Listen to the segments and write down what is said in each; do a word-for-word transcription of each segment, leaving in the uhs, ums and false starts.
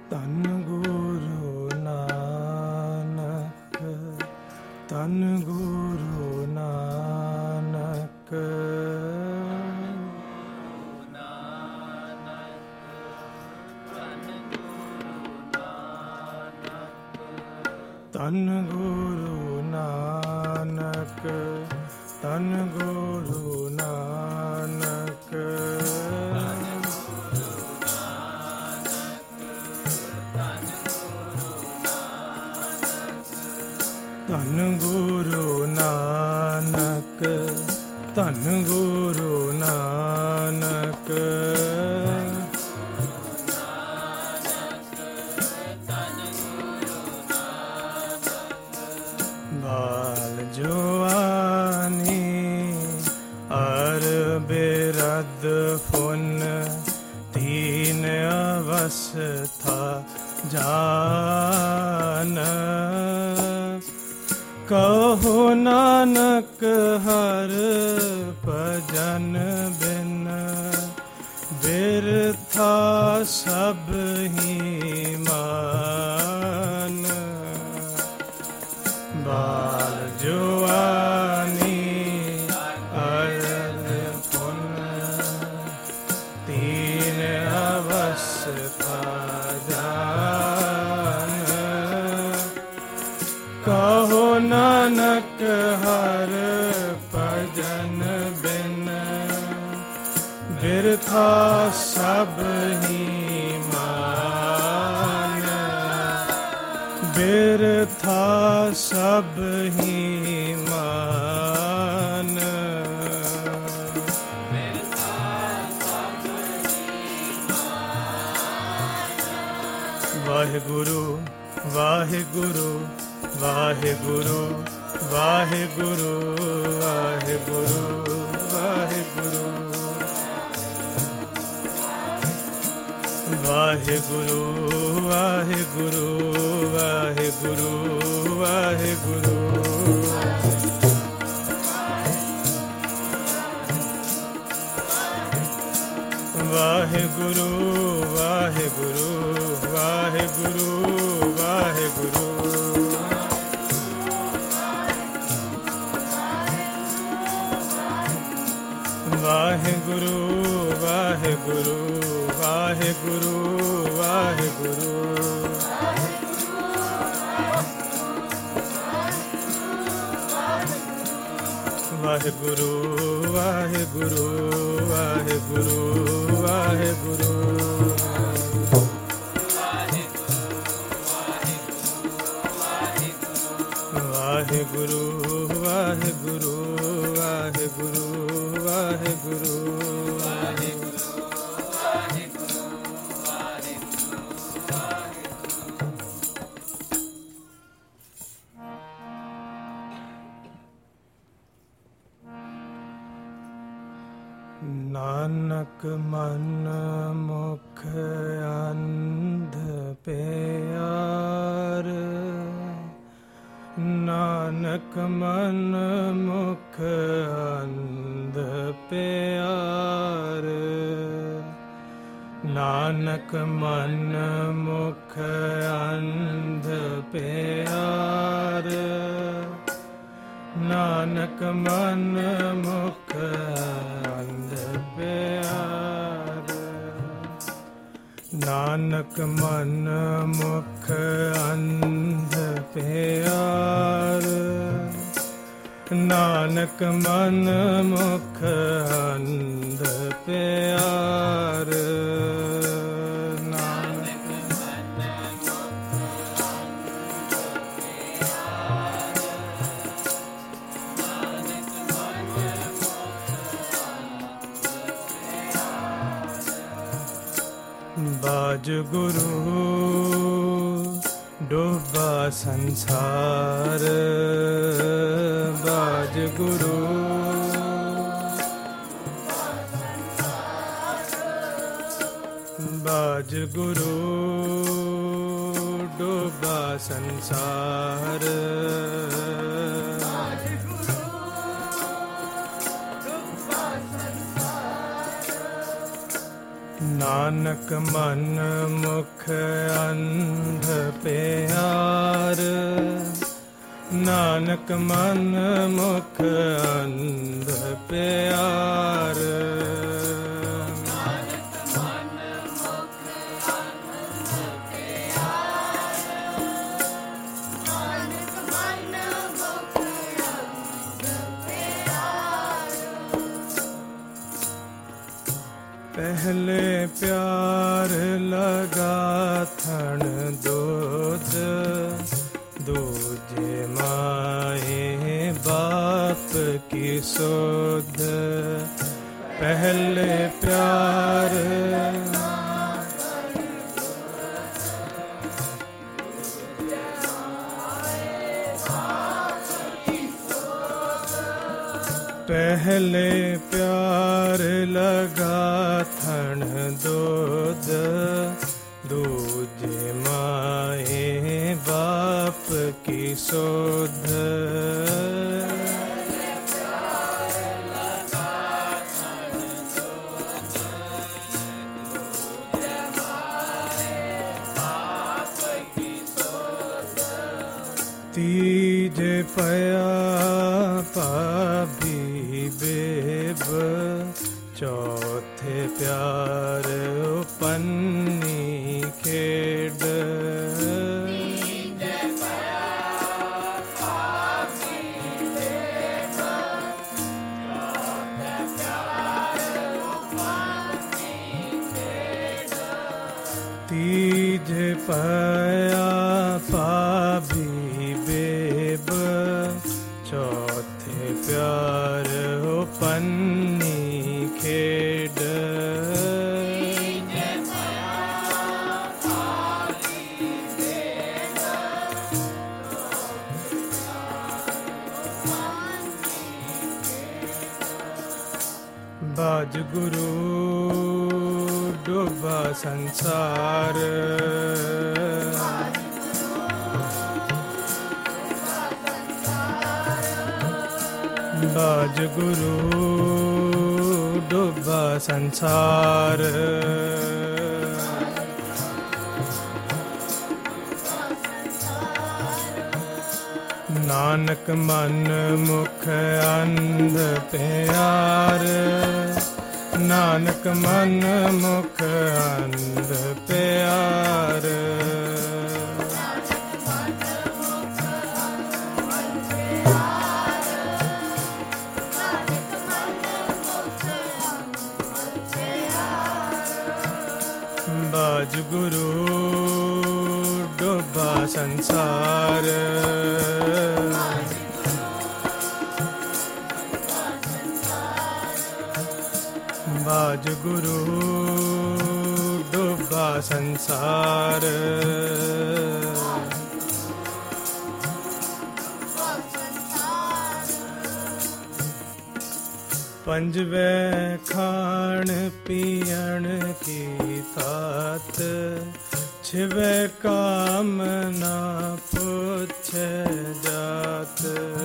ਧੰਨ ਗੁਰੂ ਨਾਨਕ, ਧੰਨ ਗੁਰੂ ਨਾਨਕ। ਧੰਨ ਗੁਰੂ ਨਾਨਕ, ਧੰਨ ਗੁਰੂ ਨਾਨਕ। ਧੰਨ ਗੁਰੂ ਨਾਨਕ, ਧੰਨ ਗੁਰੂ ਨਾਨਕ। ਬਾਲ ਜਵਾਨੀ ਅਰ ਬਿਰਧ ਫੁਨ, ਤੀਨ ਅਵਸਥਾ ਜਾਨ। ਕਹੋ ਨਾਨਕ ਹਰ ਭਜਨ ਬਿਨ, ਬਿਰਥਾ ਸਭ ਹੀ ਮਾਨ। ਬਾਲ ਜਵਾਨੀ ਅਰ ਫੁਨ, ਤੀਨ ਅਵਸਥਾ ਜਾਨ। ਕਹੋ ਨਾਨਕ ਹਰ ਭਜਨ ਬਿਨ, ਬਿਰਥਾ ਸਭ ਹੀ ਮਾਨ। ਬਿਰਥਾ ਸਭ ਹੀ ਮਾਨ। ਵਾਹਿਗੁਰੂ ਵਾਹਿਗੁਰੂ ਵਾਹਿਗੁਰੂ ਵਾਹਿਗੁਰੂ ਵਾਹਿਗੁਰੂ ਵਾਹਿਗੁਰੂ ਵਾਹਿਗੁਰੂ ਵਾਹਿਗੁਰੂ ਵਾਹਿਗੁਰੂ ਵਾਹਿਗੁਰੂ। ਵਾਹਿਗੁਰੂ ਵਾਹਿਗੁਰੂ ਵਾਹਿਗੁਰੂ ਵਾਹਿਗੁਰੂ। ਵਾਹਿਗੁਰੂ ਵਾਹਿਗੁਰੂ ਵਾਹਿਗੁਰੂ ਵਾਹਿਗੁਰੂ। ਵਾਹਿਗੁਰੂ ਵਾਹਿਗੁਰੂ ਵਾਹਿਗੁਰੂ ਵਾਹਿਗੁਰੂ। ਵਾਹਿਗੁਰੂ ਵਾਹਿਗੁਰੂ ਵਾਹਿਗੁਰੂ ਵਾਹਿਗੁਰੂ। ਨਾਨਕ ਮਨ ਮੁਖ ਅੰਧ ਪਿਆਰ, ਨਾਨਕ ਮਨ ਮੁਖ ਅੰਧ ਪਿਆਰ। ਨਾਨਕ ਮਨ ਮੁਖ ਅੰਧ ਪਿਆਰ। ਨਾਨਕ ਮਨ ਮੁਖ ਅੰਧ ਪਿਆਰ। ਨਾਨਕ ਮਨ ਮੁਖ ਅੰਧ ਪਿਆਰ। ਨਾਨਕ ਮਨ ਮੁਖ ਅੰਧ ਪਿਆਰ। ਬਾਜ ਗੁਰੂ ਡੋਬਾ ਸੰਸਾਰ। ਬਾਜ ਗੁਰੂ ਬਾਜ ਗੁਰੂ ਡੋਬਾ ਸੰਸਾਰ। ਨਾਨਕ ਮਨ ਮੁਖ ਅੰਧ ਪਿਆਰ, ਨਾਨਕ ਮਨ ਮੁਖ ਅੰਧ ਪਿਆਰ। ਪਹਿਲੇ ਪਿਆਰ ਲਗਾ ਥਣ ਦੁੱਧ, ਦੂਜੇ ਮਾਏ ਬਾਪ ਕੀ ਸੁਧ। ਪਹਿਲੇ ਪਿਆਰ ਪਹਿਲੇ ਪਿਆਰ ਲਗਾ ਥਣ ਦੁੱਧ, ਦੂਜੇ ਮਾਏ ਬਾਪ ਕੀ ਸੁਧ। ਤੀਜੇ ਪਿਆ ਭਾਬੀ ਬੇਬ, ਚੌਥੇ ਪਿਆਰ ਪੰਨੀ ਖੇਡ। ਤੀਜੇ ਪਿਆ ਭਾਬੀ ਬੇਬ, ਚੌਥੇ ਪਿਆਰ ਪੰਨੀ ਖੇਡ। ਤੀਜੇ ਪਿਆ ਭਾਬੀ ਬੇਬ, ਚੌਥੇ ਪਿਆਰ ਪੰਨੀ ਖੇਡ। ਤੀਜੇ ਪਿਆ ਭਾਬੀ ਬੇਬ, ਚੌਥੇ ਪਿਆਰ ਪੰਨੀ ਖੇਡ। ਬਾਜ ਗੁਰੂ ਡੁੱਬਾ ਸੰਸਾਰ, ਬਾਜ ਗੁਰੂ ਡੁੱਬਾ ਸੰਸਾਰ। ਨਾਨਕ ਮਨ ਮੁਖ ਅੰਧ ਪਿਆਰ, ਨਾਨਕ ਮਨ ਮੁਖ ਅੰਧ ਪਿਆਰ। ਬਾਜ ਗੁਰੂ ਡੁੱਬਾ ਸੰਸਾਰ, ਬਾਜ ਗੁਰੂ ਡੁੱਬਾ ਸੰਸਾਰ। ਪੰਜਵੇਂ ਖਾਣ ਪੀਣ ਕੀ ਤਾਤ, ਛਿਵੇਂ ਕਾਮ ਨਾ ਪੁੱਛੇ ਜਾਤ।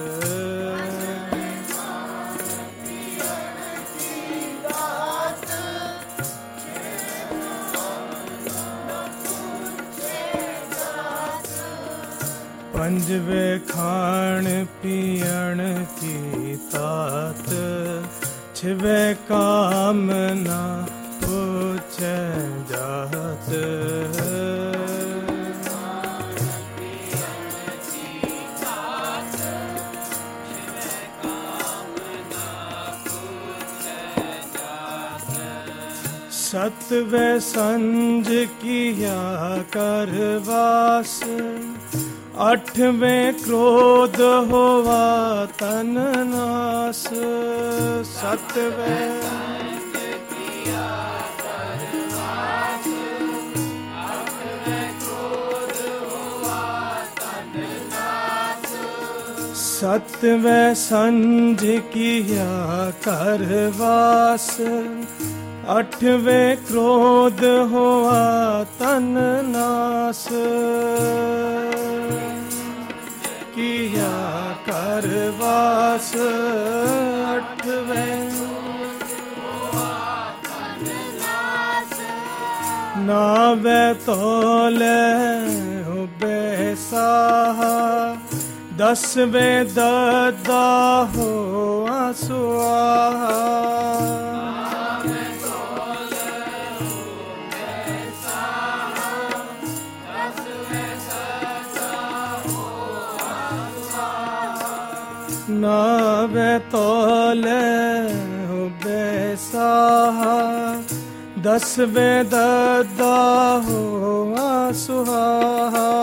ਪੰਜਵੇਂ ਖਾਣ ਪੀਣ ਕੀ ਤਾਤ, ਛਿਵੇਂ ਕਾਮ ਨਾ ਪੁੱਛੇ ਜਾਤ। ਸਤਵੇਂ ਸੰਜ ਕੀਆ ਕਰਵਾਸ, ਅੱਠਵੇਂ ਕ੍ਰੋਧ ਹੋਵਾ ਤਨ ਨਾਸ। ਸਤਵੇਂ ਸੰਜ ਕੀਆ ਕਰਵਾਸ, ਅੱਠਵੇਂ ਕ੍ਰੋਧ ਹੋਵਾ ਤਨ ਨਾਸ। ਸਤਵੇਂ ਸੰਜ ਕੀਆ ਕਰਵਾਸ, ਅੱਠਵੇਂ ਕ੍ਰੋਧ ਹੋਆ ਤਨ ਨਾਸ। ਕੀਆ ਕਰਵਾਸ, ਅੱਠਵੇਂ ਹੋਆ ਤਨ ਨਾਸ। नावे तोले हुबे साहा दसवे ददा हो आसुआहा नावे तोले हुबे साहा दसवे ददा हो आसुआहा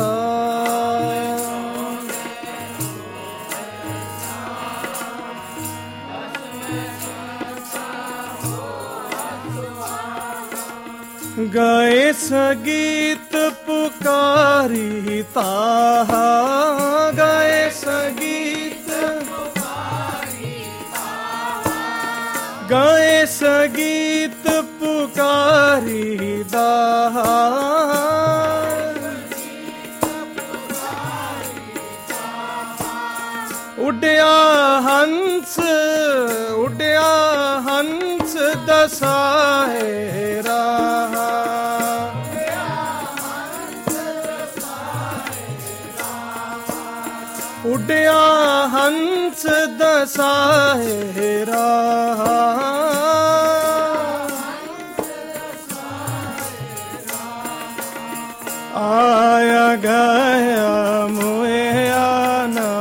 गए सगीत पुकारी ताहा गए सगीत पुकारी ताहा गए सगीत पुकारी ताहा उड़िया हंस उड़िया हंस दसाए रहा उड़िया हंस दसाए रहा आया गया मुए आना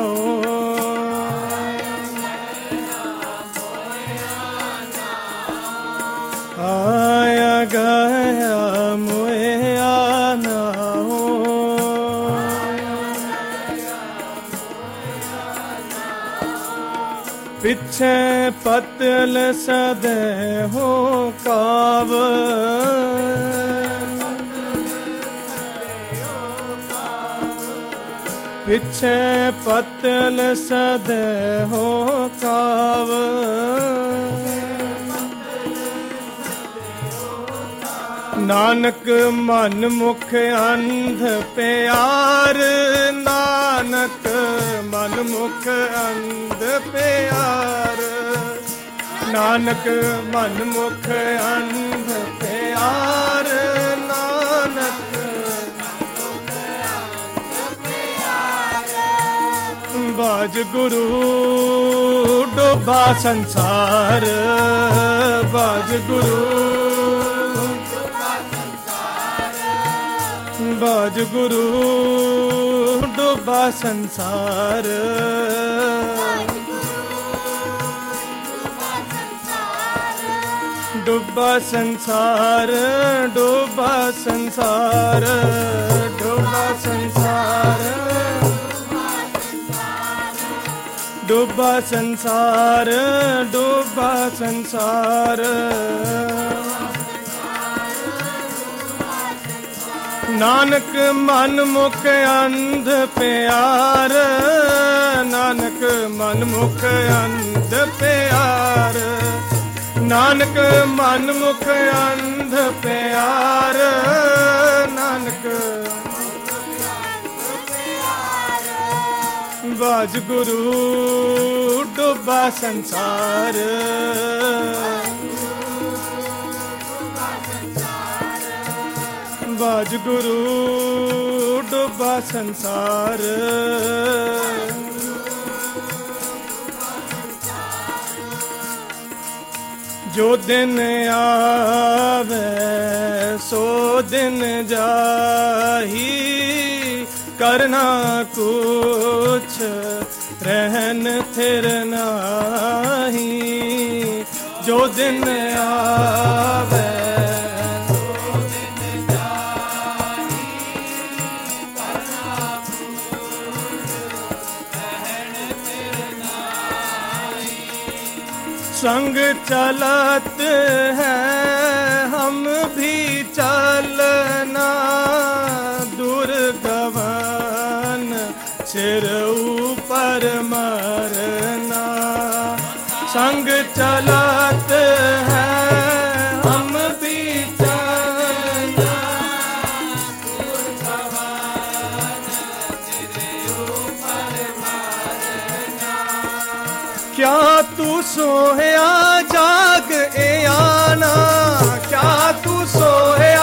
आया गया मुए आना पिछे पतल सदे हो काव पिछे पतल सदे हो काव नानक मन मुख अंध प्यार नानक मन मुख अंध प्यार नानक मन मुख अंध प्यार नानक बाज गुरु डोबा संसार बाज गुरु बाज गुरु डोबा संसार डोबा संसार डोबा संसार डोबा संसार डोबा संसार डोबा संसार नानक मन मुख अंध प्यार नानक मन मुख अंध प्यार नानक मन मुख अंध प्यार नानक बाज गुरु डोबा संसार बाज गुरु डोबा संसार जो दिन आवे सो दिन जाही करना कुछ रहन थिर नाही जो दिन आवे संग चलत है हम भी चलना दुर्गवन सिर ऊपर मरना संग चलत है हम भी चलना दुर्गवन सिर ऊपर मरना क्या तू सोया जाग ए आना क्या तू सोया